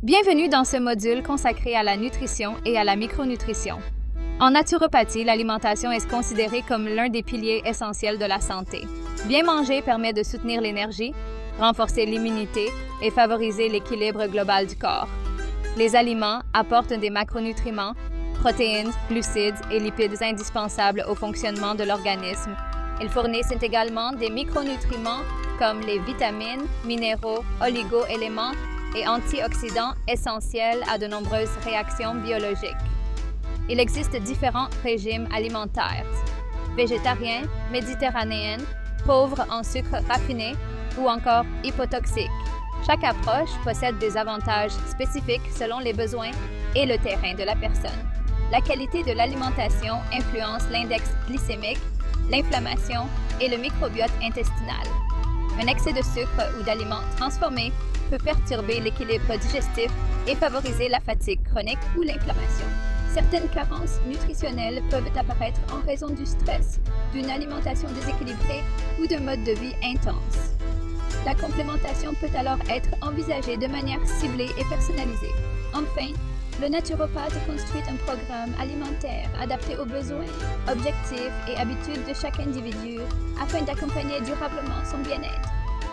Bienvenue dans ce module consacré à la nutrition et à la micronutrition. En naturopathie, l'alimentation est considérée comme l'un des piliers essentiels de la santé. Bien manger permet de soutenir l'énergie, renforcer l'immunité et favoriser l'équilibre global du corps. Les aliments apportent des macronutriments, protéines, glucides et lipides indispensables au fonctionnement de l'organisme. Ils fournissent également des micronutriments comme les vitamines, minéraux, oligo-éléments et antioxydants essentiels à de nombreuses réactions biologiques. Il existe différents régimes alimentaires, végétariens, méditerranéens, pauvres en sucre raffiné ou encore hypotoxiques. Chaque approche possède des avantages spécifiques selon les besoins et le terrain de la personne. La qualité de l'alimentation influence l'index glycémique, l'inflammation et le microbiote intestinal. Un excès de sucre ou d'aliments transformés peut perturber l'équilibre digestif et favoriser la fatigue chronique ou l'inflammation. Certaines carences nutritionnelles peuvent apparaître en raison du stress, d'une alimentation déséquilibrée ou d'un mode de vie intense. La complémentation peut alors être envisagée de manière ciblée et personnalisée. Enfin, le naturopathe construit un programme alimentaire adapté aux besoins, objectifs et habitudes de chaque individu afin d'accompagner durablement son bien-être.